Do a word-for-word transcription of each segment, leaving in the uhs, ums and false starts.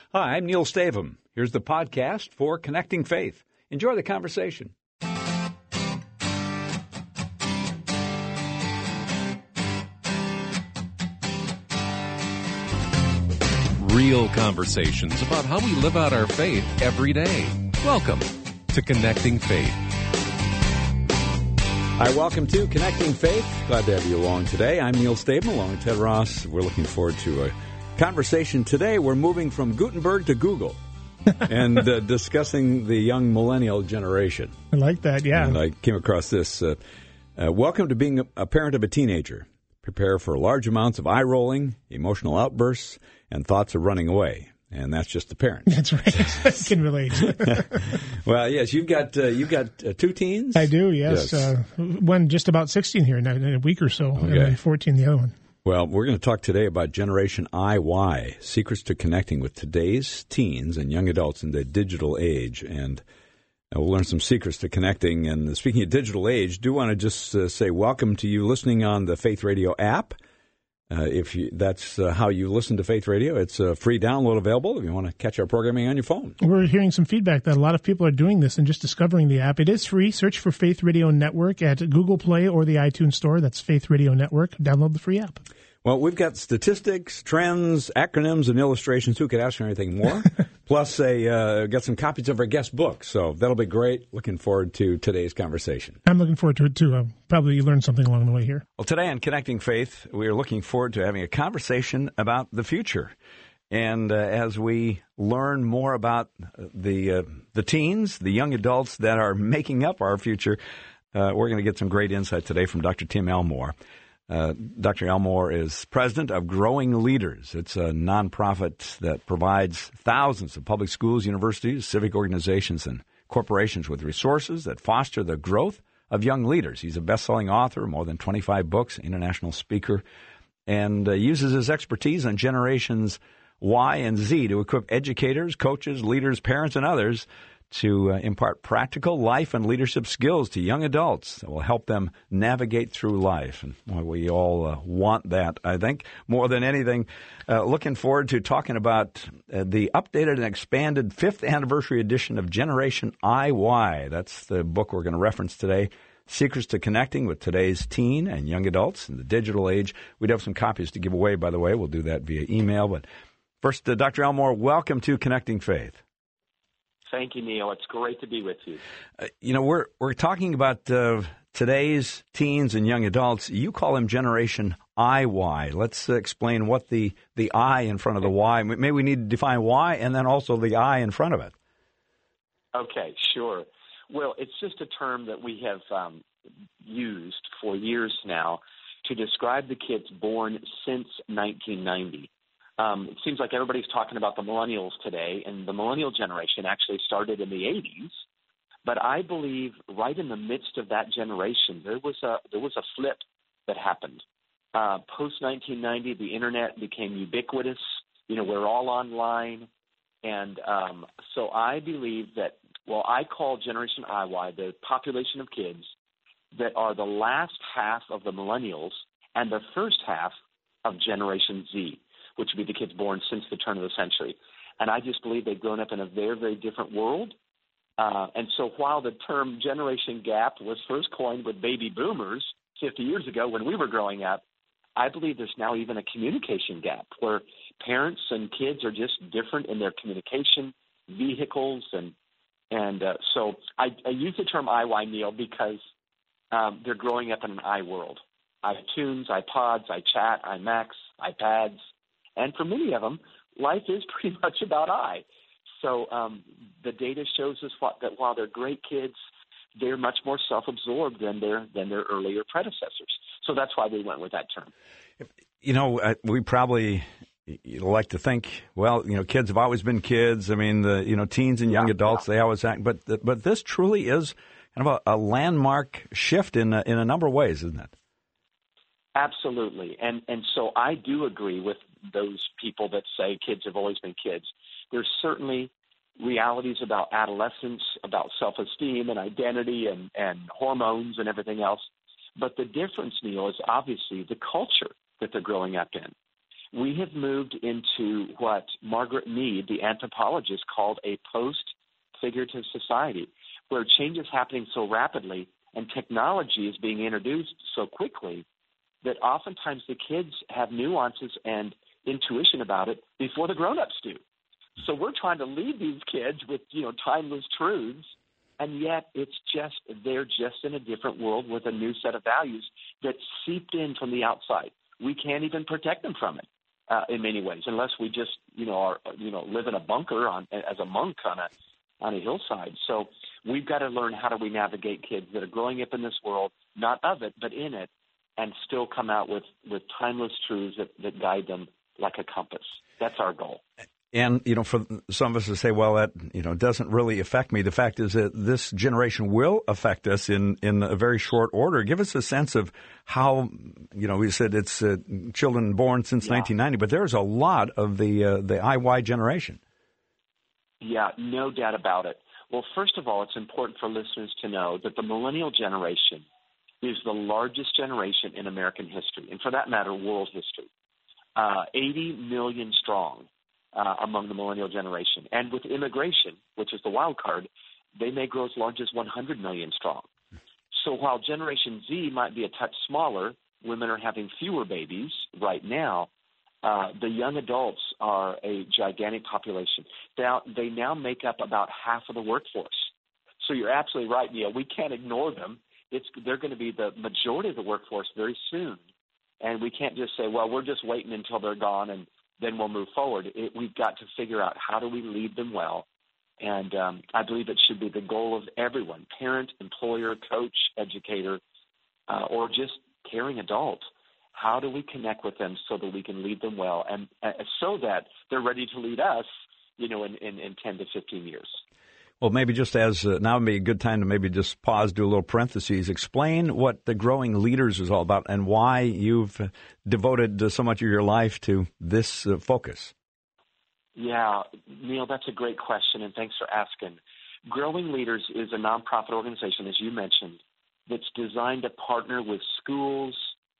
Hi, I'm Neil Stavum. Here's the podcast for Connecting Faith. Enjoy the conversation. Real conversations about how we live out our faith every day. Welcome to Connecting Faith. Hi, welcome to Connecting Faith. Glad to have you along today. I'm Neil Stavum along with Ted Ross. We're looking forward to a conversation today. We're moving from Gutenberg to Google and uh, discussing the young millennial generation. I like that, yeah. And I came across this. Uh, uh, welcome to being a, a parent of a teenager. Prepare for large amounts of eye-rolling, emotional outbursts, and thoughts of running away. And that's just the parent. That's right. I can relate. Well, yes, you've got uh, you've got uh, two teens? I do, yes. yes. Uh, one just about sixteen here in a, in a week or so, okay. And then fourteen the other one. Well, we're going to talk today about Generation I Y, secrets to connecting with today's teens and young adults in the digital age. And uh, we'll learn some secrets to connecting. And speaking of digital age, do want to just uh, say welcome to you listening on the Faith Radio app. Uh, if you, that's uh, how you listen to Faith Radio, it's a free download available if you want to catch our programming on your phone. We're hearing some feedback that a lot of people are doing this and just discovering the app. It is free. Search for Faith Radio Network at Google Play or the iTunes Store. That's Faith Radio Network. Download the free app. Well, we've got statistics, trends, acronyms, and illustrations. Who could ask for anything more? Plus, a, uh, got some copies of our guest book. So that'll be great. Looking forward to today's conversation. I'm looking forward to it, too. Uh, probably you learned something along the way here. Well, today on Connecting Faith, we are looking forward to having a conversation about the future. And uh, as we learn more about the uh, the teens, the young adults that are making up our future, uh, we're going to get some great insight today from Doctor Tim Elmore. Uh, Doctor Elmore is president of Growing Leaders. It's a nonprofit that provides thousands of public schools, universities, civic organizations, and corporations with resources that foster the growth of young leaders. He's a best-selling author, more than twenty-five books, international speaker, and uh, uses his expertise on generations Y and Z to equip educators, coaches, leaders, parents, and others to uh, impart practical life and leadership skills to young adults that will help them navigate through life. And well, we all uh, want that, I think, more than anything. Uh, looking forward to talking about uh, the updated and expanded fifth anniversary edition of Generation I Y. That's the book we're going to reference today. Secrets to Connecting with Today's Teen and Young Adults in the Digital Age. We'd have some copies to give away, by the way. We'll do that via email. But first, uh, Doctor Elmore, welcome to Connecting Faith. Thank you, Neil. It's great to be with you. Uh, you know, we're we're talking about uh, today's teens and young adults. You call them Generation I Y. Let's uh, explain what the, the I in front of the Y. Maybe we need to define Y and then also the I in front of it. Okay, sure. Well, it's just a term that we have um, used for years now to describe the kids born since nineteen ninety. Um, it seems like everybody's talking about the millennials today, and the millennial generation actually started in the eighties. But I believe right in the midst of that generation, there was a there was a flip that happened. Uh, Post nineteen ninety, the internet became ubiquitous. You know, we're all online, and um, so I believe that. Well, I call Generation I Y the population of kids that are the last half of the millennials and the first half of Generation Z, which would be the kids born since the turn of the century. And I just believe they've grown up in a very, very different world. Uh, and so while the term generation gap was first coined with baby boomers fifty years ago when we were growing up, I believe there's now even a communication gap where parents and kids are just different in their communication vehicles. And and uh, so I, I use the term I Y, Neil, because um, they're growing up in an I world. iTunes, iPods, iChat, iMacs, iPads. And for many of them, life is pretty much about I. So um, the data shows us what, that while they're great kids, they're much more self-absorbed than their than their earlier predecessors. So that's why we went with that term. You know, uh, we probably like to think, well, you know, kids have always been kids. I mean, the you know, teens and young yeah, adults, yeah. they always act. But but this truly is kind of a, a landmark shift in a, in a number of ways, isn't it? Absolutely. And and so I do agree with those people that say kids have always been kids. There's certainly realities about adolescence, about self-esteem and identity and, and hormones and everything else. But the difference, Neil, is obviously the culture that they're growing up in. We have moved into what Margaret Mead, the anthropologist, called a post-figurative society, where change is happening so rapidly and technology is being introduced so quickly that oftentimes the kids have nuances and intuition about it before the grown-ups do. So we're trying to lead these kids with, you know, timeless truths, and yet it's just, they're just in a different world with a new set of values that seeped in from the outside. We can't even protect them from it uh, in many ways, unless we just, you know, are, you know, live in a bunker on, as a monk on a on a hillside. So we've got to learn how do we navigate kids that are growing up in this world, not of it, but in it, and still come out with, with timeless truths that, that guide them like a compass. That's our goal. And, you know, for some of us to say, well, that, you know, doesn't really affect me. The fact is that this generation will affect us in, in a very short order. Give us a sense of how, you know, we said it's uh, children born since yeah. nineteen ninety, but there's a lot of the uh, the I Y generation. Yeah, no doubt about it. Well, first of all, it's important for listeners to know that the millennial generation is the largest generation in American history, and for that matter, world history. Uh, eighty million strong. Uh, among the millennial generation. And with immigration, which is the wild card, they may grow as large as one hundred million strong. So while Generation Z might be a touch smaller, women are having fewer babies right now, uh, the young adults are a gigantic population. Now, they now make up about half of the workforce. So you're absolutely right, Neil. We can't ignore them. It's, they're going to be the majority of the workforce very soon. And we can't just say, well, we're just waiting until they're gone and then we'll move forward. It, we've got to figure out how do we lead them well. And um, I believe it should be the goal of everyone, parent, employer, coach, educator, uh, or just caring adult. How do we connect with them so that we can lead them well and uh, so that they're ready to lead us, you know, in, in, in ten to fifteen years? Well, maybe just as uh, now would be a good time to maybe just pause, do a little parentheses, explain what the Growing Leaders is all about and why you've uh, devoted uh, so much of your life to this uh, focus. Yeah, Neil, that's a great question, and thanks for asking. Growing Leaders is a nonprofit organization, as you mentioned, that's designed to partner with schools,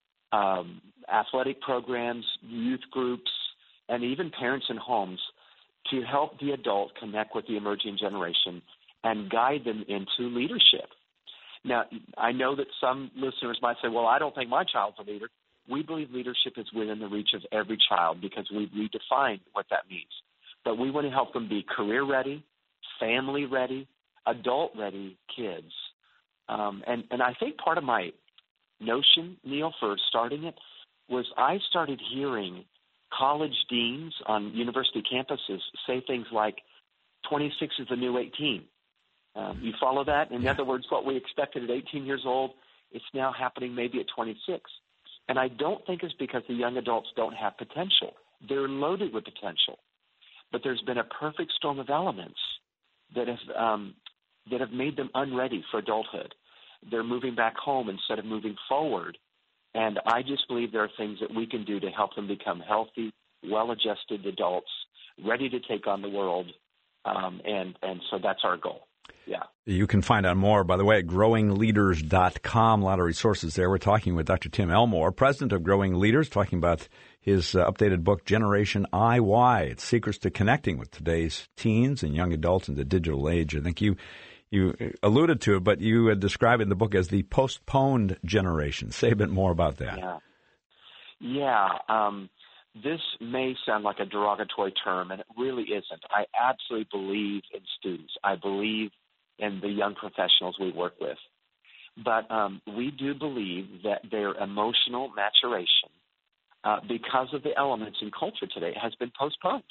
um, athletic programs, youth groups, and even parents in homes to help the adult connect with the emerging generation and guide them into leadership. Now, I know that some listeners might say, well, I don't think my child's a leader. We believe leadership is within the reach of every child because we've redefined what that means. But we want to help them be career-ready, family-ready, adult-ready kids. Um, and, and I think part of my notion, Neil, for starting it was I started hearing college deans on university campuses say things like twenty-six is the new eighteen. Um, you follow that? In yeah. other words, what we expected at eighteen years old, it's now happening maybe at twenty-six. And I don't think it's because the young adults don't have potential. They're loaded with potential. But there's been a perfect storm of elements that have um, that have made them unready for adulthood. They're moving back home instead of moving forward. And I just believe there are things that we can do to help them become healthy, well-adjusted adults, ready to take on the world. Um, and, and so that's our goal. Yeah. You can find out more, by the way, at growing leaders dot com. A lot of resources there. We're talking with Doctor Tim Elmore, president of Growing Leaders, talking about his uh, updated book, Generation I Y. It's Secrets to Connecting with Today's Teens and Young Adults in the Digital Age. I think you you alluded to it, but you uh, describe it in the book as the postponed generation. Say a bit more about that. Yeah. Yeah. Um, this may sound like a derogatory term, and it really isn't. I absolutely believe in students. I believe in the young professionals we work with. But um, we do believe that their emotional maturation, uh, because of the elements in culture today, has been postponed.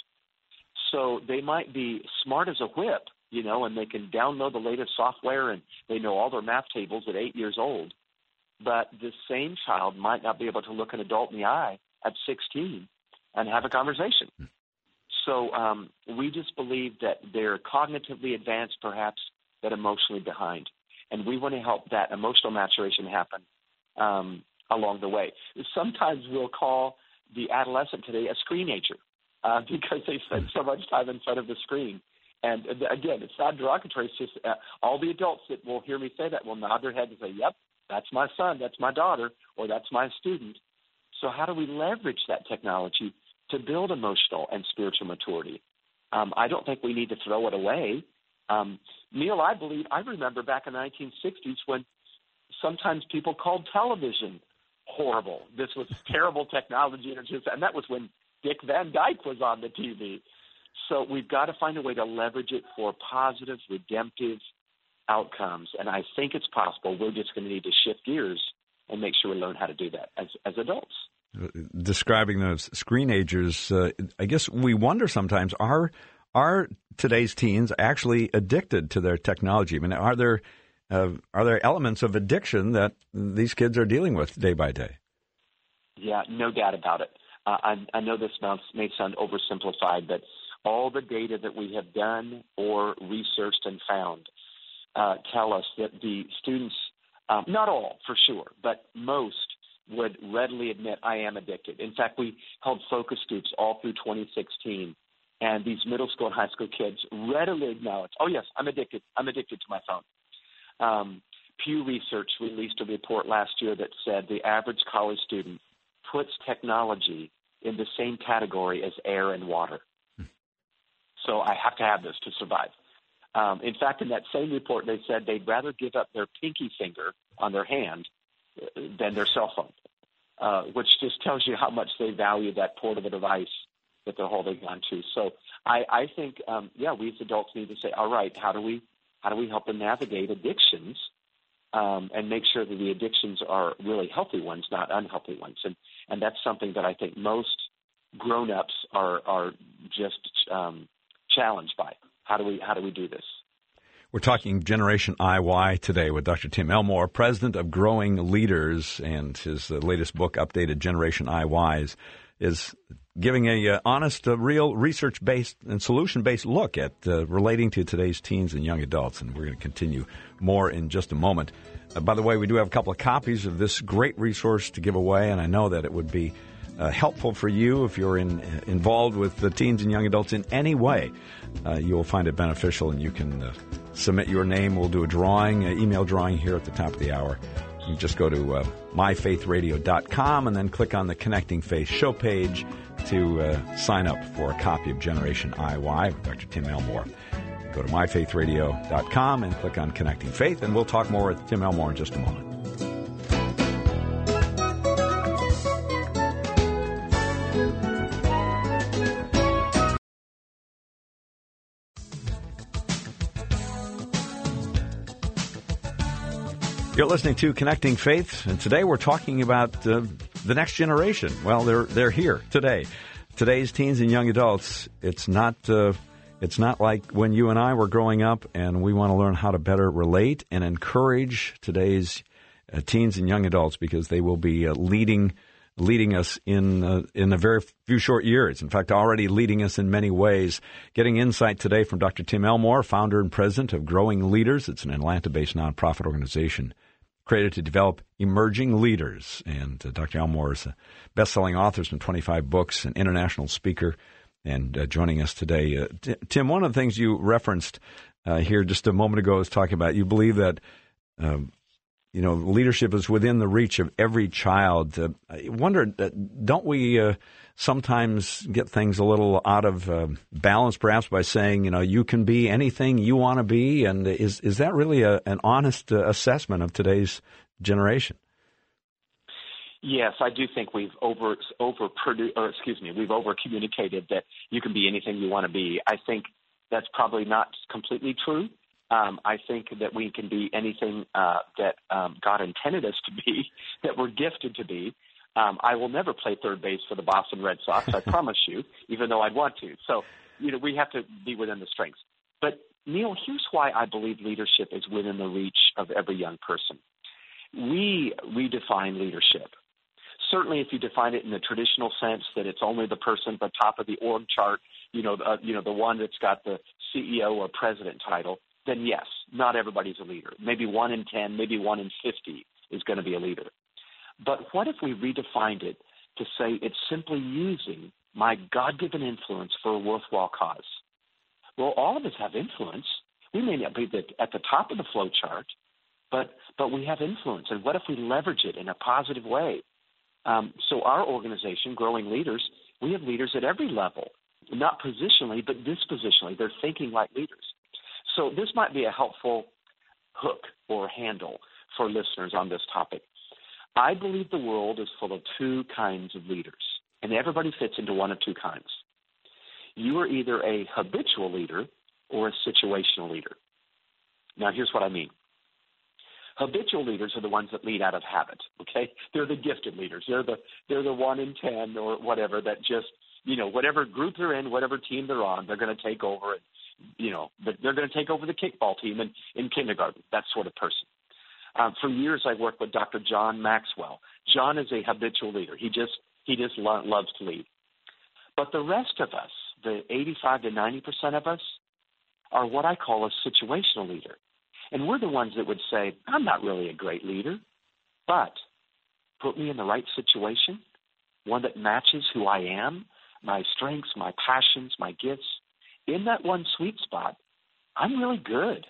So they might be smart as a whip, you know, and they can download the latest software and they know all their math tables at eight years old. But the same child might not be able to look an adult in the eye at sixteen and have a conversation. So um, we just believe that they're cognitively advanced, perhaps, but emotionally behind. And we want to help that emotional maturation happen um, along the way. Sometimes we'll call the adolescent today a screenager uh, because they spend so much time in front of the screen. And again, it's not derogatory. It's just uh, all the adults that will hear me say that will nod their head and say, yep, that's my son, that's my daughter, or that's my student. So how do we leverage that technology to build emotional and spiritual maturity. Um, I don't think we need to throw it away. Um, Neil, I believe, I remember back in the nineteen sixties when sometimes people called television horrible. This was terrible technology, and, just, and that was when Dick Van Dyke was on the T V. So we've got to find a way to leverage it for positive, redemptive outcomes, and I think it's possible. We're just going to need to shift gears and make sure we learn how to do that as, as adults. Describing those screenagers, uh, I guess we wonder sometimes, are are today's teens actually addicted to their technology? I mean, are there uh, are there elements of addiction that these kids are dealing with day by day? Yeah, no doubt about it. Uh, I, I know this may sound oversimplified, but all the data that we have done or researched and found uh, tell us that the students, um, not all for sure, but most would readily admit, I am addicted. In fact, we held focus groups all through twenty sixteen, and these middle school and high school kids readily acknowledge, oh, yes, I'm addicted. I'm addicted to my phone. Um, Pew Research released a report last year that said the average college student puts technology in the same category as air and water. So I have to have this to survive. Um, in fact, in that same report, they said they'd rather give up their pinky finger on their hand than their cell phone, uh, which just tells you how much they value that portable device that they're holding on to. So I, I think, um, yeah, we as adults need to say, all right, how do we how do we help them navigate addictions um, and make sure that the addictions are really healthy ones, not unhealthy ones? And and that's something that I think most grown-ups are are just um, challenged by. How do we how do we do this? We're talking Generation I Y today with Doctor Tim Elmore, president of Growing Leaders, and his uh, latest book, Updated Generation I Ys, is giving a uh, honest, uh, real, research-based and solution-based look at uh, relating to today's teens and young adults, and we're going to continue more in just a moment. Uh, by the way, we do have a couple of copies of this great resource to give away, and I know that it would be Uh, helpful for you if you're in, uh, involved with the teens and young adults in any way. Uh, you'll find it beneficial, and you can uh, submit your name. We'll do a drawing, an email drawing here at the top of the hour. You just go to uh, my faith radio dot com and then click on the Connecting Faith show page to uh, sign up for a copy of Generation I Y with Doctor Tim Elmore. Go to my faith radio dot com and click on Connecting Faith, and we'll talk more with Tim Elmore in just a moment. You're listening to Connecting Faith, and today we're talking about uh, the next generation. Well, they're they're here today. Today's teens and young adults. It's not uh, it's not like when you and I were growing up, and we want to learn how to better relate and encourage today's uh, teens and young adults, because they will be uh, leading leading us in uh, in a very few short years. In fact, already leading us in many ways. Getting insight today from Doctor Tim Elmore, founder and president of Growing Leaders. It's an Atlanta-based nonprofit organization created to develop emerging leaders. And uh, Doctor Elmore is a best-selling author, from twenty-five books, an international speaker, and uh, joining us today. Uh, T- Tim, one of the things you referenced uh, here just a moment ago is talking about you believe that um, you know leadership is within the reach of every child. Uh, I wonder, uh, don't we uh, sometimes get things a little out of uh, balance, perhaps, by saying, you know, you can be anything you want to be? And is is that really a, an honest uh, assessment of today's generation? Yes, I do think we've over over or excuse me, we've over communicated that you can be anything you want to be. I think that's probably not completely true. Um, I think that we can be anything uh, that um, God intended us to be, that we're gifted to be. Um, I will never play third base for the Boston Red Sox, I promise you, even though I'd want to. So, you know, we have to be within the strengths. But, Neil, here's why I believe leadership is within the reach of every young person. We redefine leadership. Certainly, if you define it in the traditional sense that it's only the person at the top of the org chart, you know, uh, you know, the one that's got the C E O or president title, then yes, not everybody's a leader. Maybe one in ten, maybe one in fifty is going to be a leader. But what if we redefined it to say it's simply using my God-given influence for a worthwhile cause? Well, all of us have influence. We may not be the, at the top of the flow chart, but but we have influence. And what if we leverage it in a positive way? Um, so our organization, Growing Leaders, We have leaders at every level, not positionally, but dispositionally. They're thinking like leaders. So this might be a helpful hook or handle for listeners on this topic. I believe the world is full of two kinds of leaders, and everybody fits into one of two kinds. You are either a habitual leader or a situational leader. Now, here's what I mean. Habitual leaders are the ones that lead out of habit, okay? They're the gifted leaders. They're the they're the one in ten or whatever that just, you know, whatever group they're in, whatever team they're on, they're going to take over it. You know, they're going to take over the kickball team in, in kindergarten, that sort of person. Um, for years, I worked with Doctor John Maxwell. John is a habitual leader. He just he just lo- loves to lead. But the rest of us, the eighty-five to ninety percent of us, are what I call a situational leader. And we're the ones that would say, I'm not really a great leader, but put me in the right situation, one that matches who I am, my strengths, my passions, my gifts. In that one sweet spot, I'm really good.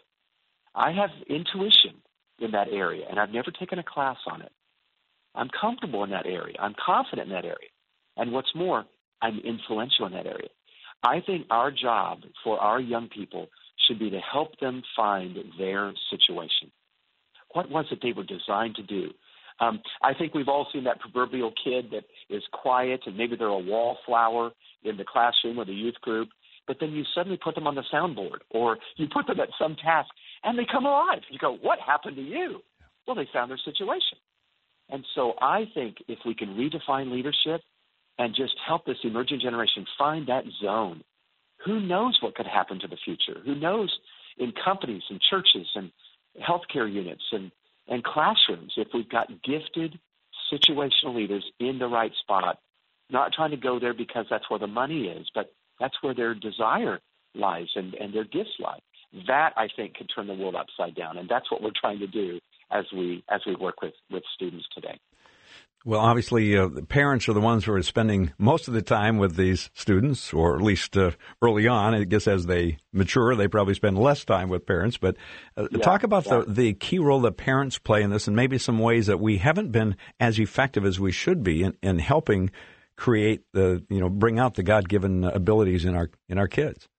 I have intuition in that area, and I've never taken a class on it. I'm comfortable in that area. I'm confident in that area. And what's more, I'm influential in that area. I think our job for our young people should be to help them find their situation. What was it they were designed to do? Um, I think we've all seen that proverbial kid that is quiet and maybe they're a wallflower in the classroom or the youth group, but then you suddenly put them on the soundboard or you put them at some task and they come alive. You go, what happened to you? Well, they found their situation. And so I think if we can redefine leadership and just help this emerging generation find that zone, who knows what could happen to the future? Who knows in companies and churches and healthcare units and, and classrooms if we've got gifted situational leaders in the right spot, not trying to go there because that's where the money is, but that's where their desire lies and, and their gifts lie. That, I think, could turn the world upside down, and that's what we're trying to do as we as we work with, with students today. Well, obviously, uh, the parents are the ones who are spending most of the time with these students, or at least uh, early on. I guess as they mature, they probably spend less time with parents. But uh, yeah, talk about yeah. the, the key role that parents play in this and maybe some ways that we haven't been as effective as we should be in, in helping create the, you know, bring out the God-given abilities in our in our kids.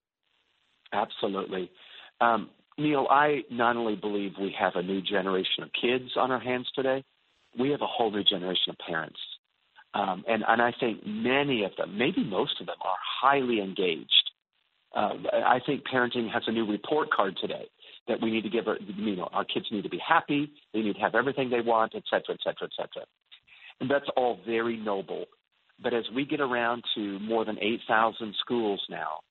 Absolutely. Um, Neil, I not only believe we have a new generation of kids on our hands today, we have a whole new generation of parents. Um, and, and I think many of them, maybe most of them, are highly engaged. Uh, I think parenting has a new report card today that we need to give our, you know, our kids need to be happy, they need to have everything they want, et cetera, et cetera, et cetera. And that's all very noble. But as we get around to more than eight thousand schools now,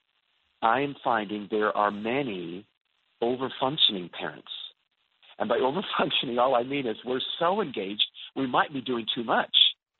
I am finding there are many over-functioning parents. And by over-functioning, all I mean is we're so engaged, we might be doing too much.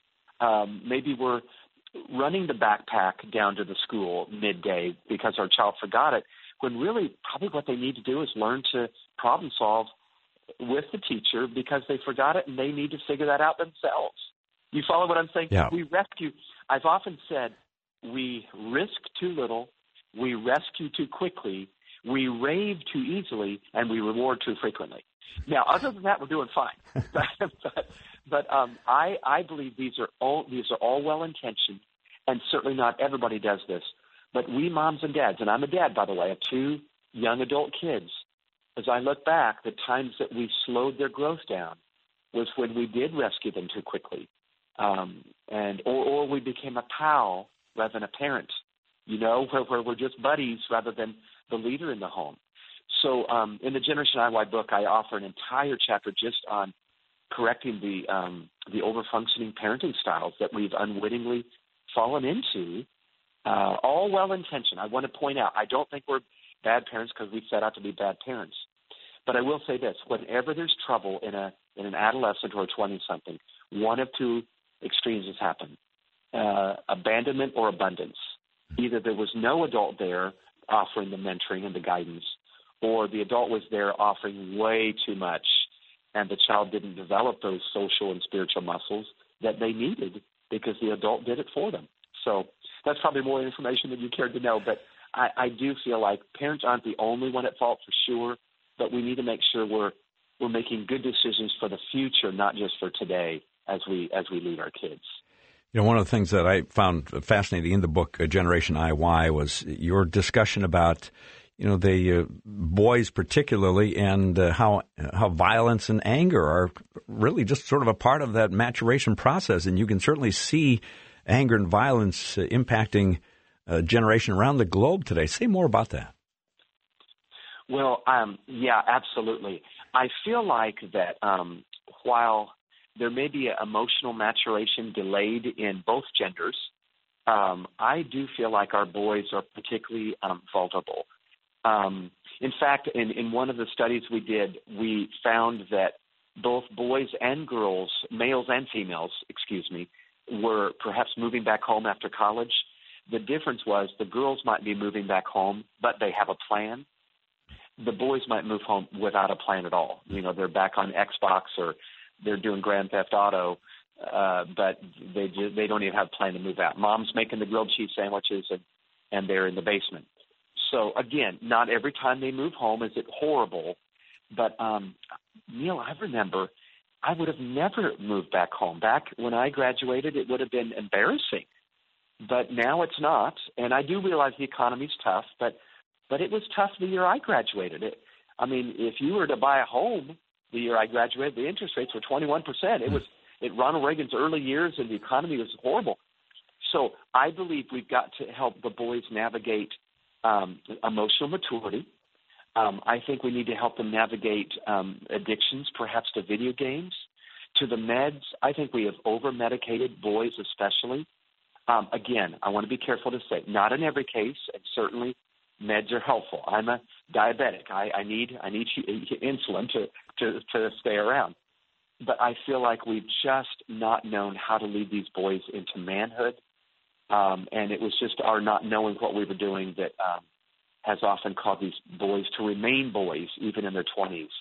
Um, maybe we're running the backpack down to the school midday because our child forgot it, when really probably what they need to do is learn to problem solve with the teacher because they forgot it and they need to figure that out themselves. You follow what I'm saying? Yeah. We rescue. I've often said we risk too little, we rescue too quickly, we rave too easily, and we reward too frequently. Now, other than that, we're doing fine. but but, but um, I, I believe these are all these are all well-intentioned, and certainly not everybody does this. But we moms and dads, and I'm a dad, by the way, of two young adult kids. As I look back, the times that we slowed their growth down was when we did rescue them too quickly, um, and or, or we became a pal rather than a parent. You know, where, where we're just buddies rather than the leader in the home. So um, in the Generation I Y book, I offer an entire chapter just on correcting the um, the over-functioning parenting styles that we've unwittingly fallen into, uh, all well-intentioned. I want to point out, I don't think we're bad parents because we set out to be bad parents. But I will say this, whenever there's trouble in a in an adolescent or a twenty-something, one of two extremes has happened, uh, abandonment or abundance. Either there was no adult there offering the mentoring and the guidance, or the adult was there offering way too much, and the child didn't develop those social and spiritual muscles that they needed because the adult did it for them. So that's probably more information than you cared to know, but I, I do feel like parents aren't the only one at fault for sure, but we need to make sure we're we're making good decisions for the future, not just for today as we as we lead our kids. You know, one of the things that I found fascinating in the book, uh, Generation I Y, was your discussion about, you know, the uh, boys particularly, and uh, how how violence and anger are really just sort of a part of that maturation process. And you can certainly see anger and violence uh, impacting a generation around the globe today. Say more about that. Well, um, yeah, absolutely. I feel like that um, while there may be an emotional maturation delayed in both genders, um, I do feel like our boys are particularly um, vulnerable. Um, in fact, in, in one of the studies we did, we found that both boys and girls, males and females, excuse me, were perhaps moving back home after college. The difference was the girls might be moving back home, but they have a plan. The boys might move home without a plan at all. You know, they're back on Xbox or they're doing Grand Theft Auto, uh, but they just, they don't even have a plan to move out. Mom's making the grilled cheese sandwiches, and, and they're in the basement. So, again, not every time they move home is it horrible. But, um, Neil, I remember I would have never moved back home. Back when I graduated, it would have been embarrassing. But now it's not. And I do realize the economy's tough, but but it was tough the year I graduated. It, I mean, if you were to buy a home the year I graduated, the interest rates were twenty-one percent. It was in Ronald Reagan's early years, and the economy was horrible. So I believe we've got to help the boys navigate um, emotional maturity. Um, I think we need to help them navigate um, addictions, perhaps to video games, to the meds. I think we have over-medicated boys especially. Um, again, I want to be careful to say, not in every case, and certainly meds are helpful. I'm a diabetic. I, I need I need insulin to, to, to stay around. But I feel like we've just not known how to lead these boys into manhood, um, and it was just our not knowing what we were doing that um, has often caused these boys to remain boys even in their twenties.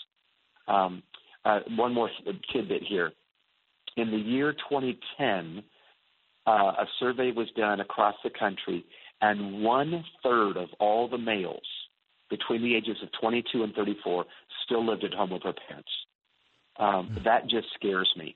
Um, uh, one more tidbit here. In the year twenty ten, uh, a survey was done across the country, and one-third of all the males between the ages of twenty-two and thirty-four still lived at home with their parents. Um, mm-hmm. That just scares me,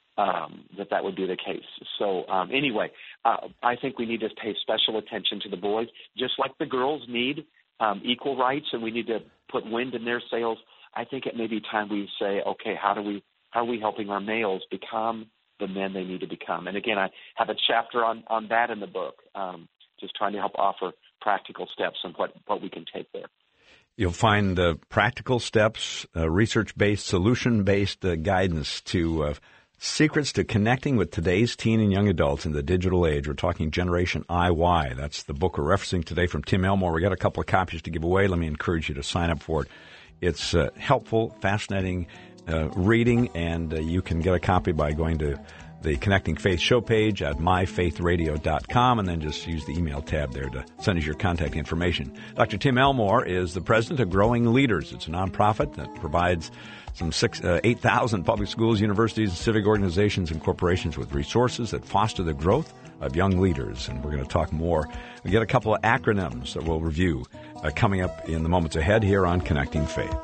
um, that that would be the case. So um, anyway, uh, I think we need to pay special attention to the boys, just like the girls need um, equal rights, and we need to put wind in their sails. I think it may be time we say, okay, how do we how are we helping our males become the men they need to become? And again, I have a chapter on, on that in the book, um, just trying to help offer practical steps on what, what we can take there. You'll find uh, practical steps, uh, research-based, solution-based uh, guidance to uh, secrets to connecting with today's teen and young adults in the digital age. We're talking Generation I Y. That's the book we're referencing today from Tim Elmore. We got a couple of copies to give away. Let me encourage you to sign up for it. It's uh, helpful, fascinating uh, reading, and uh, you can get a copy by going to the Connecting Faith show page at my faith radio dot com, and then just use the email tab there to send us your contact information. Doctor Tim Elmore is the president of Growing Leaders. It's a nonprofit that provides some six, uh, eight thousand public schools, universities, civic organizations, and corporations with resources that foster the growth of young leaders. And we're going to talk more. We get a couple of acronyms that we'll review uh, coming up in the moments ahead here on Connecting Faith.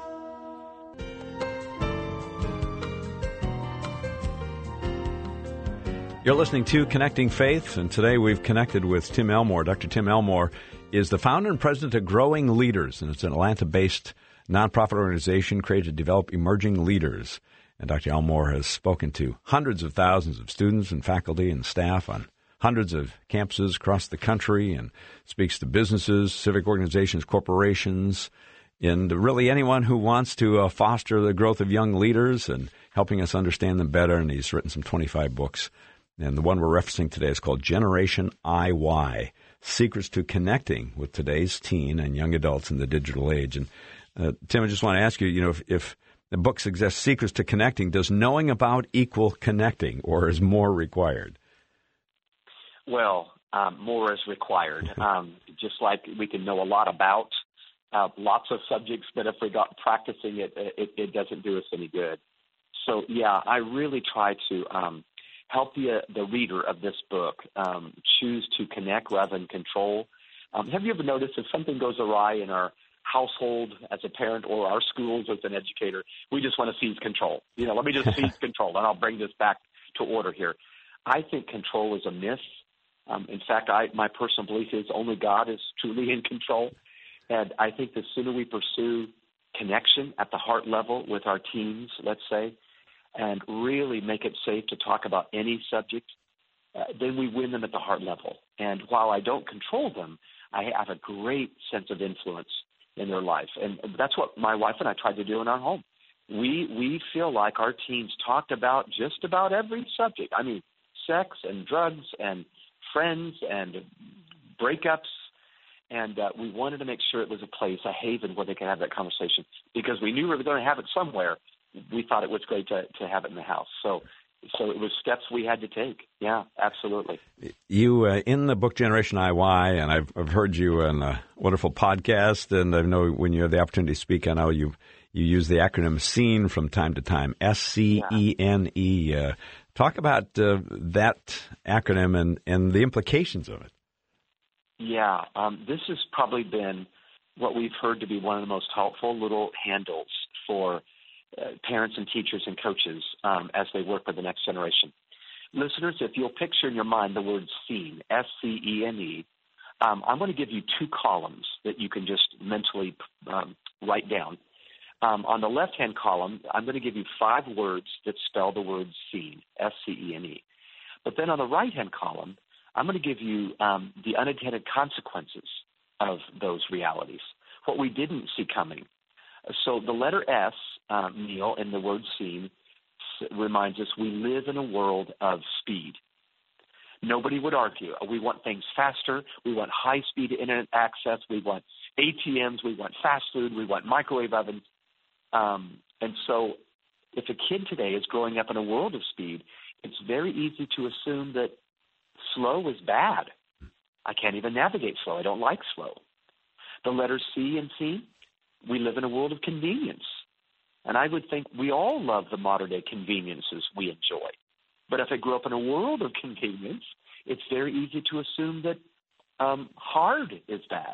You're listening to Connecting Faith, and today we've connected with Tim Elmore. Doctor Tim Elmore is the founder and president of Growing Leaders, and it's an Atlanta-based nonprofit organization created to develop emerging leaders. And Doctor Elmore has spoken to hundreds of thousands of students and faculty and staff on hundreds of campuses across the country, and speaks to businesses, civic organizations, corporations, and really anyone who wants to uh, foster the growth of young leaders and helping us understand them better. And he's written some twenty-five books. And the one we're referencing today is called Generation I Y, Secrets to Connecting with Today's Teen and Young Adults in the Digital Age. And uh, Tim, I just want to ask you, you know, if, if the book suggests secrets to connecting, does knowing about equal connecting, or is more required? Well, um, more is required. um, just like we can know a lot about uh, lots of subjects, but if we got practicing it, it, it doesn't do us any good. So, yeah, I really try to um, help the, uh, the reader of this book um, choose to connect rather than control. Um, have you ever noticed if something goes awry in our household as a parent or our schools as an educator, we just want to seize control. You know, let me just seize control, and I'll bring this back to order here. I think control is a myth. Um, in fact, I, my personal belief is only God is truly in control. And I think the sooner we pursue connection at the heart level with our teens, let's say, and really make it safe to talk about any subject, uh, then we win them at the heart level. And while I don't control them, I have a great sense of influence in their life. And that's what my wife and I tried to do in our home. We we feel like our teens talked about just about every subject. I mean, sex and drugs and friends and breakups. And uh, we wanted to make sure it was a place, a haven where they could have that conversation, because we knew we were going to have it somewhere. We thought it was great to, to have it in the house. So so it was steps we had to take. Yeah, absolutely. You, uh, in the book Generation I Y, and I've, I've heard you on a wonderful podcast, and I know when you have the opportunity to speak, I know you you use the acronym SEEN from time to time, S C E N E. Uh, talk about uh, that acronym and, and the implications of it. Yeah, um, this has probably been what we've heard to be one of the most helpful little handles for uh, parents and teachers and coaches um, as they work with the next generation. Listeners, if you'll picture in your mind the word SEEN, S C E N E, um, I'm going to give you two columns that you can just mentally um, write down. Um, on the left-hand column, I'm going to give you five words that spell the word SEEN, S C E N E. But then on the right-hand column, I'm going to give you um, the unintended consequences of those realities, what we didn't see coming. So the letter S, uh, Neil, in the word SEEN, reminds us we live in a world of speed. Nobody would argue. We want things faster. We want high-speed internet access. We want A T Ms. We want fast food. We want microwave ovens. Um, and so if a kid today is growing up in a world of speed, it's very easy to assume that slow is bad. I can't even navigate slow. I don't like slow. The letters C and C, we live in a world of convenience. And I would think we all love the modern-day conveniences we enjoy. But if I grew up in a world of convenience, it's very easy to assume that um, hard is bad.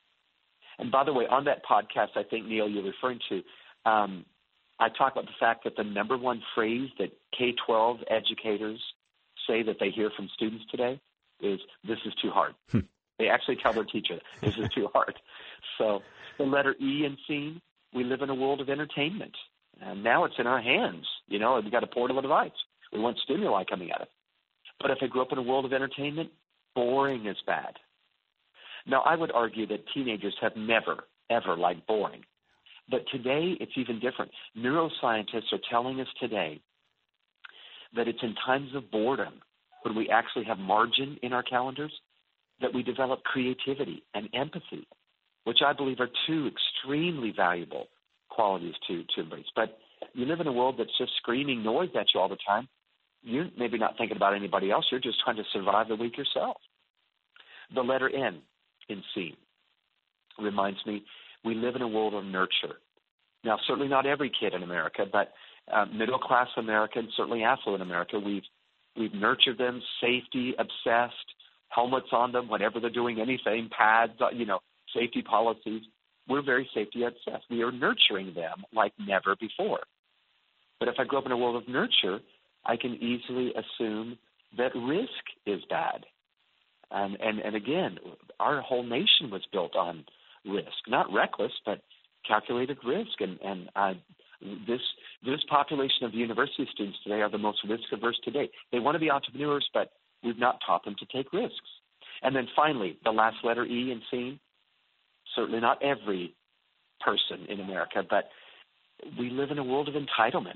And by the way, on that podcast, I think, Neil, you're referring to, um, I talk about the fact that the number one phrase that K twelve educators say that they hear from students today is, this is too hard. They actually tell their teacher, this is too hard. So the letter E in SEEN, we live in a world of entertainment. And now it's in our hands. You know, we've got a portable device. We want stimuli coming at us. But if I grew up in a world of entertainment, boring is bad. Now, I would argue that teenagers have never, ever liked boring. But today, it's even different. Neuroscientists are telling us today that it's in times of boredom, when we actually have margin in our calendars, that we develop creativity and empathy, which I believe are two extremely valuable qualities to, to embrace. But you live in a world that's just screaming noise at you all the time. You're maybe not thinking about anybody else. You're just trying to survive the week yourself. The letter N in SEEN reminds me we live in a world of nurture. Now, certainly not every kid in America, but uh, middle-class America and certainly affluent America, we've we've nurtured them, safety obsessed, helmets on them whenever they're doing anything, pads, you know, safety policies. We're very safety obsessed. We are nurturing them like never before. But if I grew up in a world of nurture, I can easily assume that risk is bad. Um, and, and again, our whole nation was built on risk, not reckless, but calculated risk. And, and uh, this this population of university students today are the most risk-averse today. They want to be entrepreneurs, but we've not taught them to take risks. And then finally, the last letter E in SEEN, certainly not every person in America, but we live in a world of entitlement.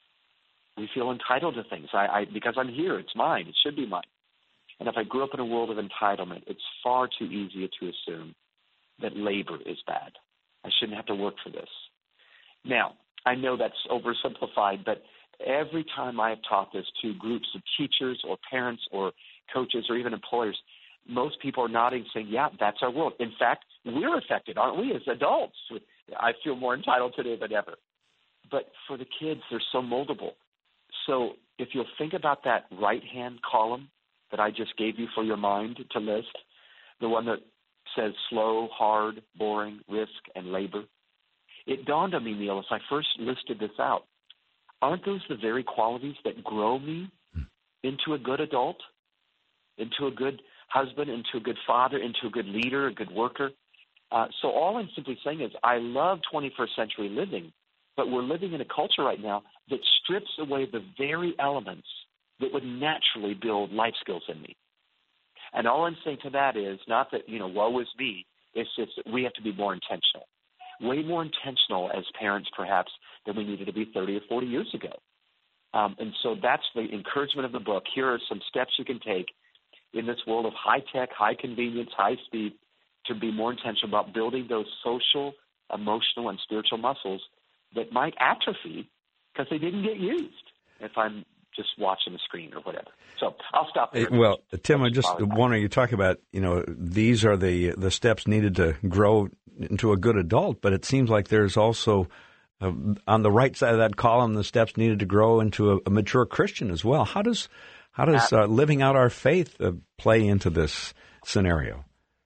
We feel entitled to things. I, I because I'm here, it's mine. It should be mine. And if I grew up in a world of entitlement, it's far too easy to assume that labor is bad. I shouldn't have to work for this. Now, I know that's oversimplified, but every time I have taught this to groups of teachers or parents or coaches or even employers, most people are nodding saying, yeah, that's our world. In fact, we're affected, aren't we, as adults? I feel more entitled today than ever. But for the kids, they're so moldable. So if you'll think about that right-hand column that I just gave you for your mind to list, the one that says slow, hard, boring, risk, and labor, it dawned on me, Neil, as I first listed this out, aren't those the very qualities that grow me into a good adult, into a good husband, into a good father, into a good leader, a good worker. Uh, so all I'm simply saying is I love twenty-first century living, but we're living in a culture right now that strips away the very elements that would naturally build life skills in me. And all I'm saying to that is not that, you know, woe is me. It's just that we have to be more intentional, way more intentional as parents perhaps than we needed to be thirty or forty years ago. Um, and so that's the encouragement of the book. Here are some steps you can take in this world of high tech, high convenience, high speed to be more intentional about building those social, emotional, and spiritual muscles that might atrophy because they didn't get used if I'm just watching the screen or whatever. So I'll stop there. Well, Tim, I just wondering, you talk about, you know, these are the the steps needed to grow into a good adult, but it seems like there's also, uh, on the right side of that column, the steps needed to grow into a, a mature Christian as well. How does how does uh, living out our faith uh, play into this scenario?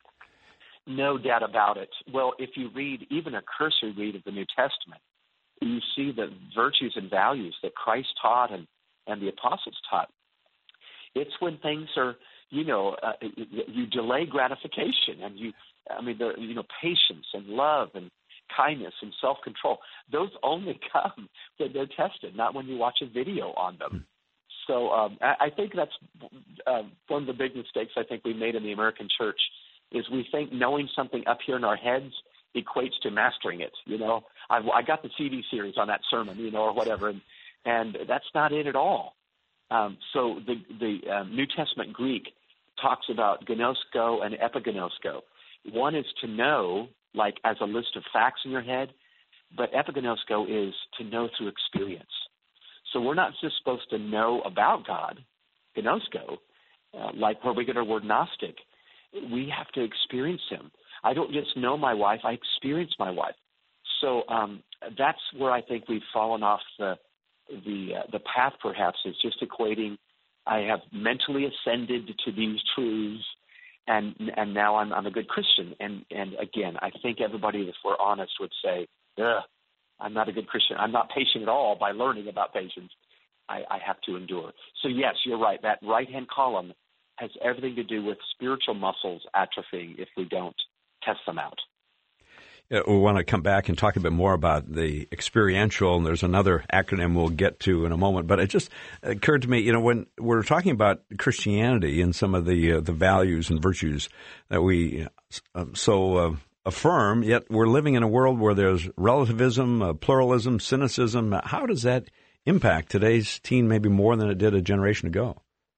No doubt about it. Well, if you read even a cursory read of the New Testament, you see the virtues and values that Christ taught and and the apostles taught. It's when things are, you know, uh, you delay gratification, and you, I mean, the, you know, patience and love and kindness and self-control. Those only come when they're tested, not when you watch a video on them. So um, I, I think that's uh, one of the big mistakes I think we made in the American church is we think knowing something up here in our heads equates to mastering it. You know, I, I got the C D series on that sermon, you know, or whatever, and And that's not it at all. Um, so the, the uh, New Testament Greek talks about gnosko and epignosko. One is to know, like as a list of facts in your head, but epignosko is to know through experience. So we're not just supposed to know about God, gnosko, uh, like where we get our word Gnostic. We have to experience him. I don't just know my wife, I experience my wife. So um, that's where I think we've fallen off the The uh, the path perhaps is just equating I have mentally ascended to these truths, and and now I'm I'm a good Christian. And and again, I think everybody, if we're honest, would say, ugh, I'm not a good Christian. I'm not patient at all by learning about patience. I, I have to endure. So yes, you're right. That right-hand column has everything to do with spiritual muscles atrophying if we don't test them out. We want to come back and talk a bit more about the experiential, and there's another acronym we'll get to in a moment. But it just occurred to me, you know, when we're talking about Christianity and some of the uh, the values and virtues that we uh, so uh, affirm, yet we're living in a world where there's relativism, uh, pluralism, cynicism. How does that impact today's teen maybe more than it did a generation ago?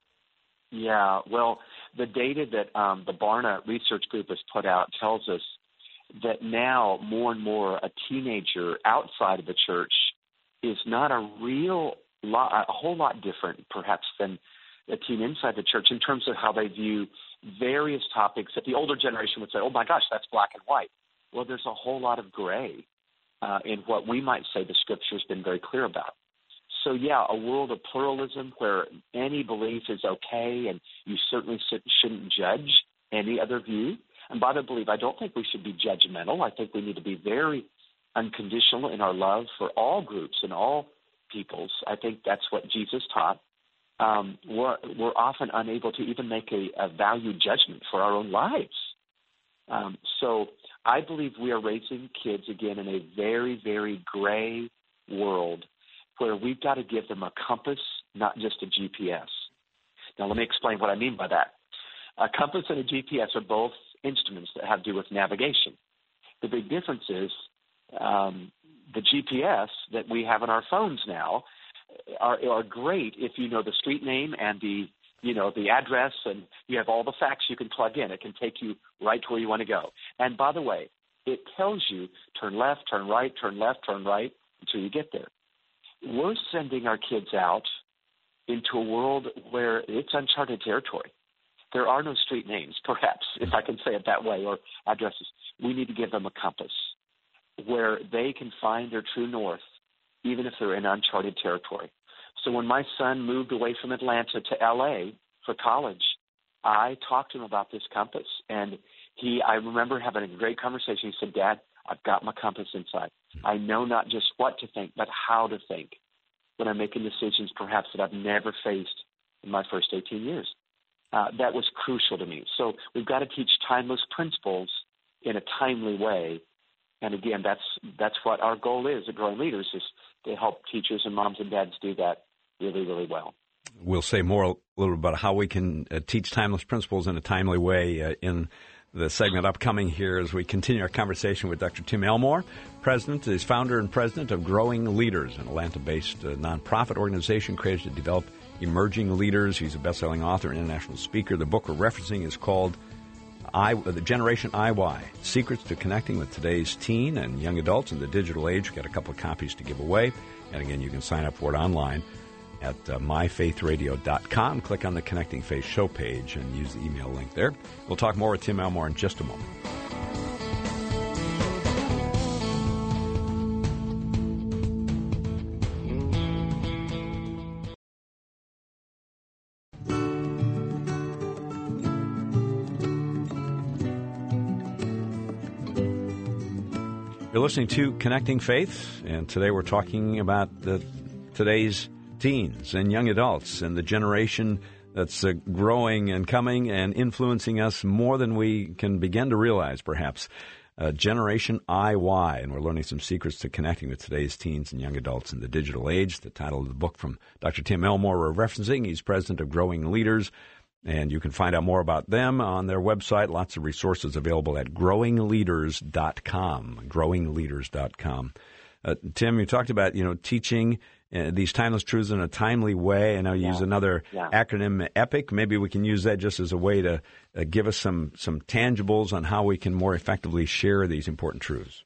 Yeah, well, the data that um, the Barna Research Group has put out tells us that now more and more a teenager outside of the church is not a real lot, a whole lot different perhaps than a teen inside the church in terms of how they view various topics that the older generation would say, oh my gosh, that's black and white. Well, there's a whole lot of gray uh, in what we might say the Scripture's been very clear about. So yeah, a world of pluralism where any belief is okay and you certainly shouldn't judge any other view. And by the belief, I don't think we should be judgmental. I think we need to be very unconditional in our love for all groups and all peoples. I think that's what Jesus taught. Um, we're, we're often unable to even make a, a value judgment for our own lives. Um, so I believe we are raising kids, again, in a very, very gray world where we've got to give them a compass, not just a G P S. Now, let me explain what I mean by that. A compass and a G P S are both instruments that have to do with navigation. The big difference is um, the G P S that we have on our phones now are, are great if you know the street name and the you know the address, and you have all the facts you can plug in. It can take you right to where you want to go. And by the way, it tells you turn left, turn right, turn left, turn right until you get there. We're sending our kids out into a world where it's uncharted territory. There are no street names, perhaps, if I can say it that way, or addresses. We need to give them a compass where they can find their true north, even if they're in uncharted territory. So when my son moved away from Atlanta to L A for college, I talked to him about this compass. And he, I remember having a great conversation. He said, Dad, I've got my compass inside. I know not just what to think, but how to think when I'm making decisions perhaps that I've never faced in my first eighteen years. Uh, that was crucial to me. So we've got to teach timeless principles in a timely way. And again, that's that's what our goal is at Growing Leaders, is to help teachers and moms and dads do that really, really well. We'll say more a little about how we can uh, teach timeless principles in a timely way uh, in the segment upcoming here as we continue our conversation with Doctor Tim Elmore. President is founder and president of Growing Leaders, an Atlanta-based uh, nonprofit organization created to develop emerging leaders. He's a best-selling author and international speaker. The book we're referencing is called I, the Generation I Y, Secrets to Connecting with Today's Teen and Young Adults in the Digital Age. We've got a couple of copies to give away. And again, you can sign up for it online at uh, my faith radio dot com. Click on the Connecting Faith show page and use the email link there. We'll talk more with Tim Elmore in just a moment. You're listening to Connecting Faith, and today we're talking about the, today's teens and young adults and the generation that's uh, growing and coming and influencing us more than we can begin to realize, perhaps. Uh, Generation I Y, and we're learning some secrets to connecting with today's teens and young adults in the digital age. The title of the book from Doctor Tim Elmore we're referencing. He's president of Growing Leaders. And you can find out more about them on their website. Lots of resources available at growing leaders dot com, growing leaders dot com. Uh, Tim, you talked about, you know, teaching uh, these timeless truths in a timely way. I know you yeah. use another yeah. acronym, EPIC. Maybe we can use that just as a way to uh, give us some, some tangibles on how we can more effectively share these important truths.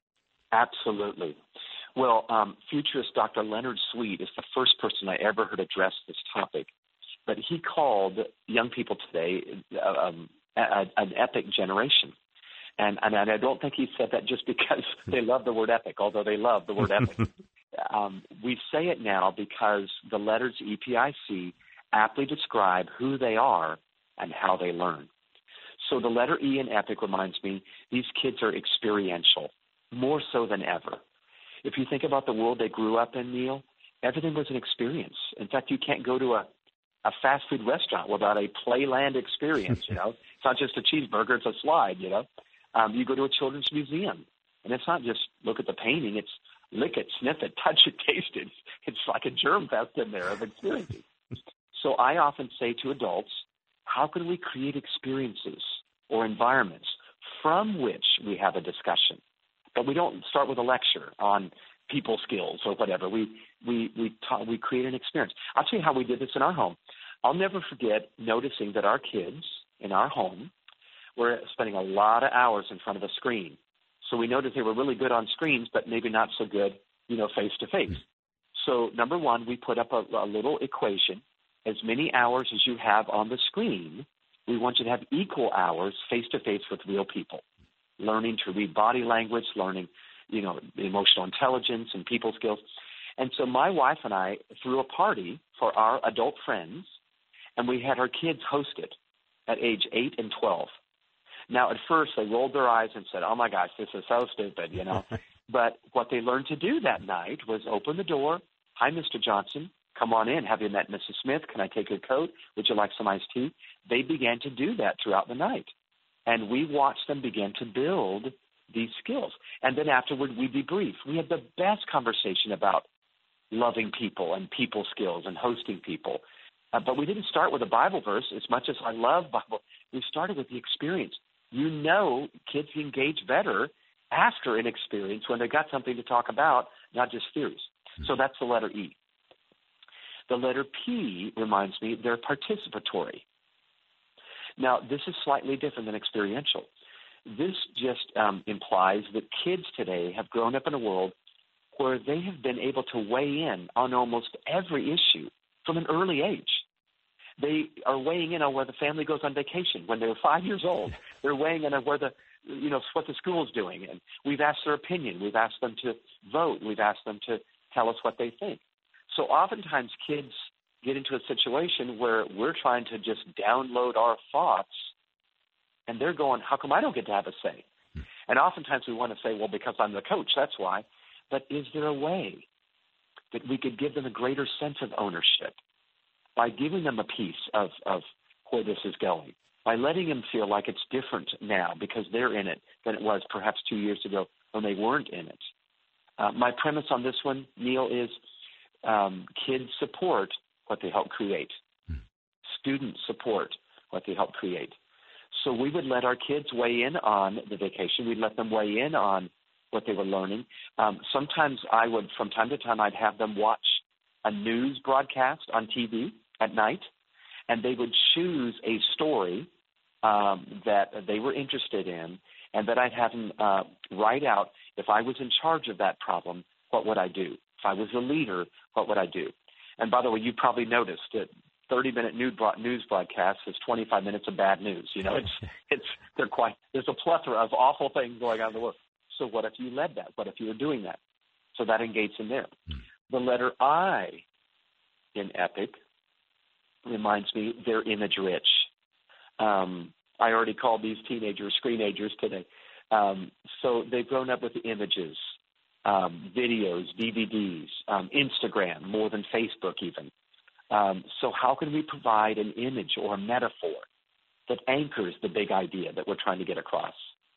Absolutely. Well, um, futurist Doctor Leonard Sweet is the first person I ever heard address this topic. But he called young people today um, a, an epic generation. And, and I don't think he said that just because they love the word epic, although they love the word epic. um, we say it now because the letters E P I C aptly describe who they are and how they learn. So the letter E in epic reminds me these kids are experiential, more so than ever. If you think about the world they grew up in, Neil, everything was an experience. In fact, you can't go to a a fast food restaurant without a playland experience, you know. It's not just a cheeseburger, it's a slide, you know. Um, you go to a children's museum, and it's not just look at the painting, it's lick it, sniff it, touch it, taste it. It's like a germ fest in there of experiences. So I often say to adults, how can we create experiences or environments from which we have a discussion? But we don't start with a lecture on people skills or whatever. We we we ta- we create an experience. I'll tell you how we did this in our home. I'll never forget noticing that our kids in our home were spending a lot of hours in front of a screen. So we noticed they were really good on screens, but maybe not so good, you know, face to face. So number one, we put up a, a little equation. As many hours as you have on the screen, we want you to have equal hours face to face with real people, learning to read body language, learning, you know, emotional intelligence and people skills. And so my wife and I threw a party for our adult friends, and we had our kids host it at age eight and twelve. Now, at first, they rolled their eyes and said, oh, my gosh, this is so stupid, you know. But what they learned to do that night was open the door. Hi, Mister Johnson. Come on in. Have you met Missus Smith? Can I take your coat? Would you like some iced tea? They began to do that throughout the night. And we watched them begin to build these skills. And then afterward, we debrief. We had the best conversation about loving people and people skills and hosting people. Uh, but we didn't start with a Bible verse as much as I love Bible. We started with the experience. You know, kids engage better after an experience when they've got something to talk about, not just theories. So that's the letter E. The letter P reminds me they're participatory. Now, this is slightly different than experiential. This just um, implies that kids today have grown up in a world where they have been able to weigh in on almost every issue from an early age. They are weighing in on where the family goes on vacation when they're five years old. They're weighing in on where the, you know, what the school is doing. And we've asked their opinion. We've asked them to vote. We've asked them to tell us what they think. So oftentimes kids get into a situation where we're trying to just download our thoughts, and they're going, how come I don't get to have a say? And oftentimes we want to say, well, because I'm the coach, that's why. But is there a way that we could give them a greater sense of ownership, by giving them a piece of, of where this is going, by letting them feel like it's different now because they're in it than it was perhaps two years ago when they weren't in it. Uh, my premise on this one, Neil, is um, kids support what they help create. Hmm. Students support what they help create. So we would let our kids weigh in on the vacation. We'd let them weigh in on what they were learning. Um, sometimes I would, from time to time, I'd have them watch a news broadcast on T V at night, and they would choose a story um, that they were interested in, and that I'd have them uh, write out, if I was in charge of that problem, what would I do? If I was a leader, what would I do? And by the way, you probably noticed that thirty-minute news broadcast is twenty-five minutes of bad news. You know, it's it's they're quite there's a plethora of awful things going on in the world. So what if you led that? What if you were doing that? So that engages in there. Mm. The letter I in EPIC reminds me they're image rich. Um, I already called these teenagers screenagers today. Um, so they've grown up with images, um, videos, D V Ds, um, Instagram, more than Facebook even. Um, so how can we provide an image or a metaphor that anchors the big idea that we're trying to get across?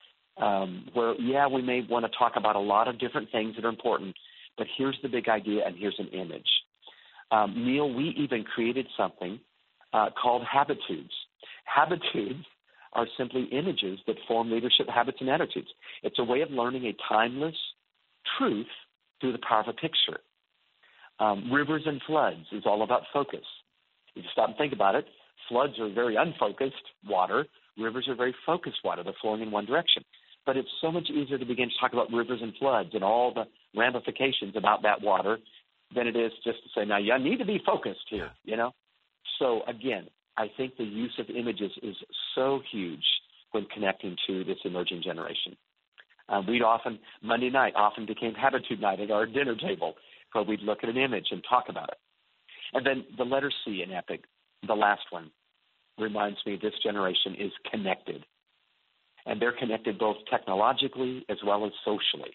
Um, where, yeah, we may want to talk about a lot of different things that are important, but here's the big idea and here's an image. Um, Neil, we even created something uh, called Habitudes. Habitudes are simply images that form leadership habits and attitudes. It's a way of learning a timeless truth through the power of a picture. Um, rivers and floods is all about focus. If you stop and think about it, floods are very unfocused water. Rivers are very focused water. They're flowing in one direction. But it's so much easier to begin to talk about rivers and floods and all the ramifications about that water than it is just to say, now, you need to be focused here, you know? So, again, I think the use of images is so huge when connecting to this emerging generation. Uh, we'd often, Monday night often became Habitude night at our dinner table, where we'd look at an image and talk about it. And then the letter C in EPIC, the last one, reminds me this generation is connected. And they're connected both technologically as well as socially.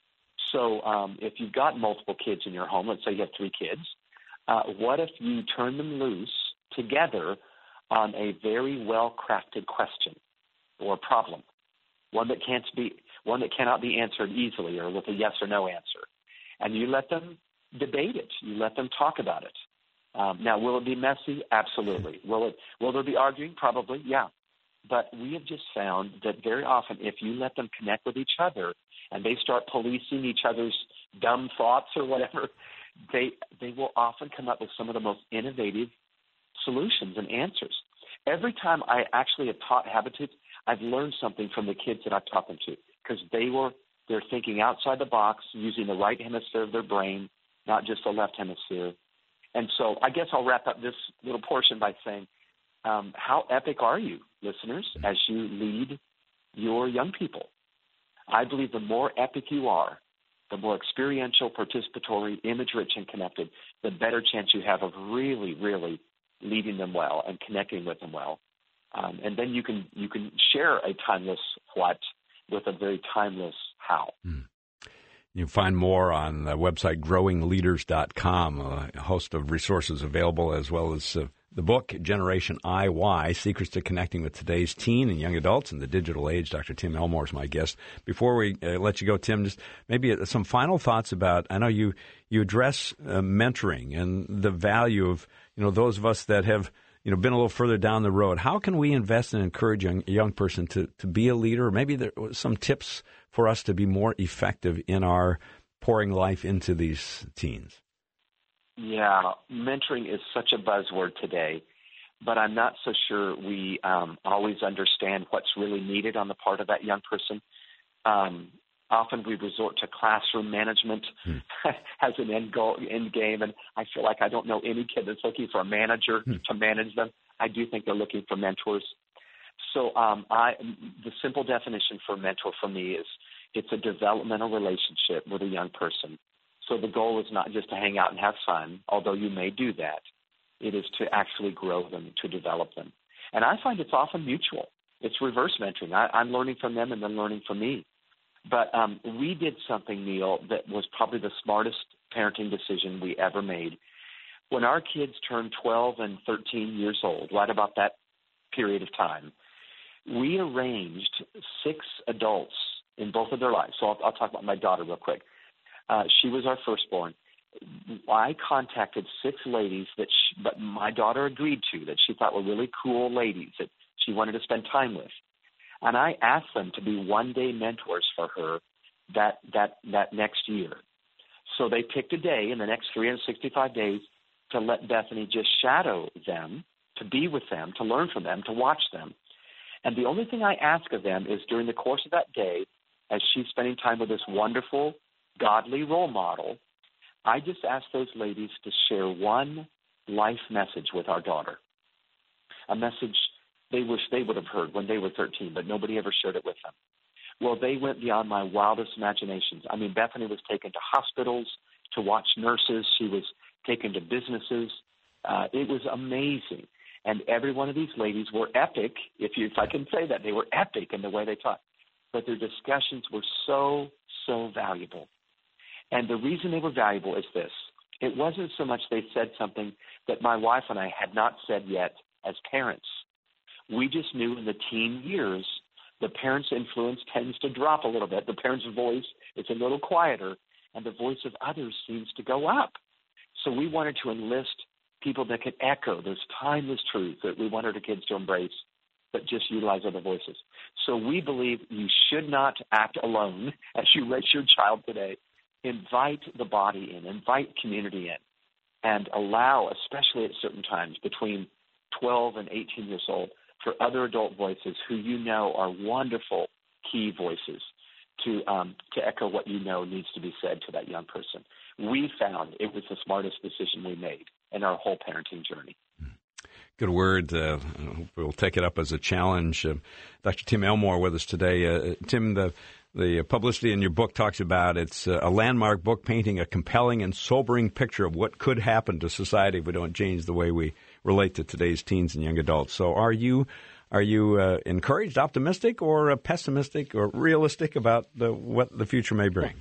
So um, if you've got multiple kids in your home, let's say you have three kids, uh, what if you turn them loose together on a very well-crafted question or problem, one that can't be, one that cannot be answered easily or with a yes or no answer, and you let them debate it, you let them talk about it. Um, now, will it be messy? Absolutely. Will it? Will there be arguing? Probably, yeah. But we have just found that very often, if you let them connect with each other and they start policing each other's dumb thoughts or whatever, they they will often come up with some of the most innovative solutions and answers. Every time I actually have taught Habitudes, I've learned something from the kids that I've taught them to, because they were they're thinking outside the box, using the right hemisphere of their brain, not just the left hemisphere. And so I guess I'll wrap up this little portion by saying, um, how epic are you, listeners, as you lead your young people? I believe the more epic you are, the more experiential, participatory, image-rich, and connected, the better chance you have of really, really leading them well and connecting with them well. Um, and then you can you can share a timeless what with a very timeless how. Mm. You can find more on the website growing leaders dot com, a host of resources available, as well as uh, the book, Generation I Y, Secrets to Connecting with Today's Teen and Young Adults in the Digital Age. Doctor Tim Elmore is my guest. Before we uh, let you go, Tim, just maybe some final thoughts about, I know you, you address uh, mentoring and the value of, you know, those of us that have, you know, been a little further down the road. How can we invest and encourage a young, young person to, to be a leader? Maybe there are some tips for us to be more effective in our pouring life into these teens. Yeah, mentoring is such a buzzword today, but I'm not so sure we um, always understand what's really needed on the part of that young person. Um, often we resort to classroom management hmm. as an end goal, end game, and I feel like I don't know any kid that's looking for a manager hmm. to manage them. I do think they're looking for mentors. So um, I, the simple definition for mentor for me is it's a developmental relationship with a young person. So the goal is not just to hang out and have fun, although you may do that. It is to actually grow them, to develop them. And I find it's often mutual. It's reverse mentoring. I, I'm learning from them and they're learning from me. But um, we did something, Neil, that was probably the smartest parenting decision we ever made. When our kids turned twelve and thirteen years old, right about that period of time, we arranged six adults in both of their lives. So I'll, I'll talk about my daughter real quick. Uh, she was our firstborn. I contacted six ladies that she, but my daughter agreed to, that she thought were really cool ladies that she wanted to spend time with. And I asked them to be one-day mentors for her that that that next year. So they picked a day in the next three hundred sixty-five days to let Bethany just shadow them, to be with them, to learn from them, to watch them. And the only thing I ask of them is during the course of that day, as she's spending time with this wonderful, godly role model, I just ask those ladies to share one life message with our daughter, a message they wish they would have heard when they were thirteen, but nobody ever shared it with them. Well, they went beyond my wildest imaginations. I mean, Bethany was taken to hospitals to watch nurses. She was taken to businesses. Uh, it was amazing. And every one of these ladies were epic, if you, if I can say that. They were epic in the way they taught. But their discussions were so, so valuable. And the reason they were valuable is this. It wasn't so much they said something that my wife and I had not said yet as parents. We just knew in the teen years, the parent's influence tends to drop a little bit. The parent's voice is a little quieter, and the voice of others seems to go up. So we wanted to enlist people that could echo those timeless truths that we want our kids to embrace, but just utilize other voices. So we believe you should not act alone as you raise your child today. Invite the body in, invite community in, and allow, especially at certain times between twelve and eighteen years old, for other adult voices who you know are wonderful key voices to um, to echo what you know needs to be said to that young person. We found it was the smartest decision we made in our whole parenting journey. Good word. Uh, we'll take it up as a challenge. Uh, Doctor Tim Elmore with us today. Uh, Tim, the the publicity in your book talks about it's a landmark book painting a compelling and sobering picture of what could happen to society if we don't change the way we relate to today's teens and young adults. So are you are you uh, encouraged, optimistic, or uh, pessimistic or realistic about the, what the future may bring?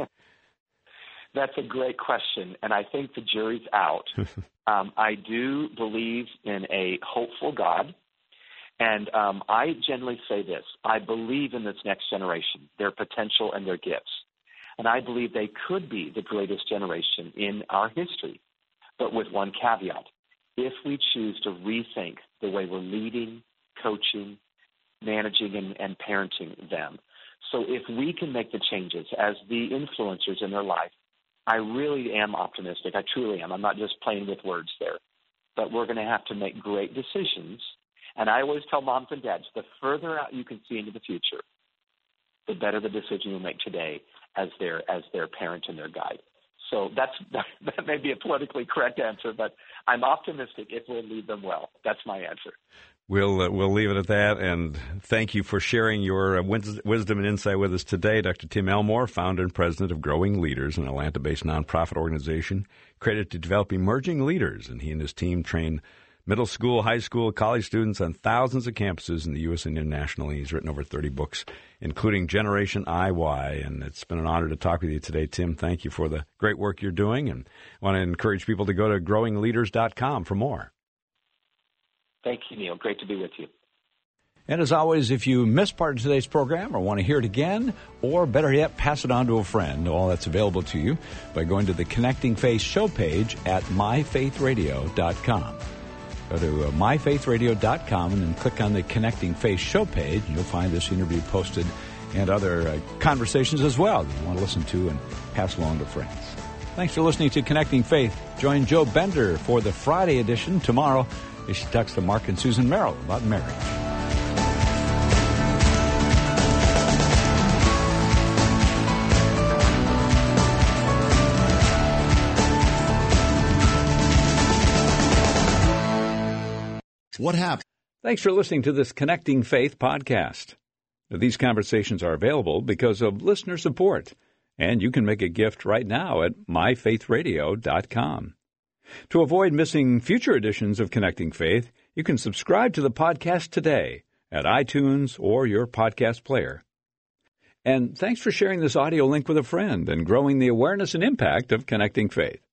That's a great question, and I think the jury's out. um, I do believe in a hopeful God, and um, I generally say this. I believe in this next generation, their potential and their gifts, and I believe they could be the greatest generation in our history, but with one caveat. If we choose to rethink the way we're leading, coaching, managing, and, and parenting them. So if we can make the changes as the influencers in their life, I really am optimistic. I truly am. I'm not just playing with words there. But we're going to have to make great decisions. And I always tell moms and dads, the further out you can see into the future, the better the decision you make today as their as their parent and their guide. So that's that may be a politically correct answer, but I'm optimistic it will lead them well. That's my answer. We'll uh, we'll leave it at that, and thank you for sharing your uh, wis- wisdom and insight with us today, Doctor Tim Elmore, founder and president of Growing Leaders, an Atlanta-based nonprofit organization credited to develop emerging leaders, and he and his team train middle school, high school, college students on thousands of campuses in the U S and internationally. He's written over thirty books, including Generation I Y, and it's been an honor to talk with you today, Tim. Thank you for the great work you're doing, and I want to encourage people to go to growing leaders dot com for more. Thank you, Neil. Great to be with you. And as always, if you missed part of today's program or want to hear it again, or better yet, pass it on to a friend, all that's available to you by going to the Connecting Faith show page at my faith radio dot com. Go to uh, my faith radio dot com and then click on the Connecting Faith show page, and you'll find this interview posted and other uh, conversations as well that you want to listen to and pass along to friends. Thanks for listening to Connecting Faith. Join Joe Bender for the Friday edition tomorrow as she talks to Mark and Susan Merrill about marriage. What happened? Thanks for listening to this Connecting Faith podcast. These conversations are available because of listener support, and you can make a gift right now at my faith radio dot com. To avoid missing future editions of Connecting Faith, you can subscribe to the podcast today at iTunes or your podcast player. And thanks for sharing this audio link with a friend and growing the awareness and impact of Connecting Faith.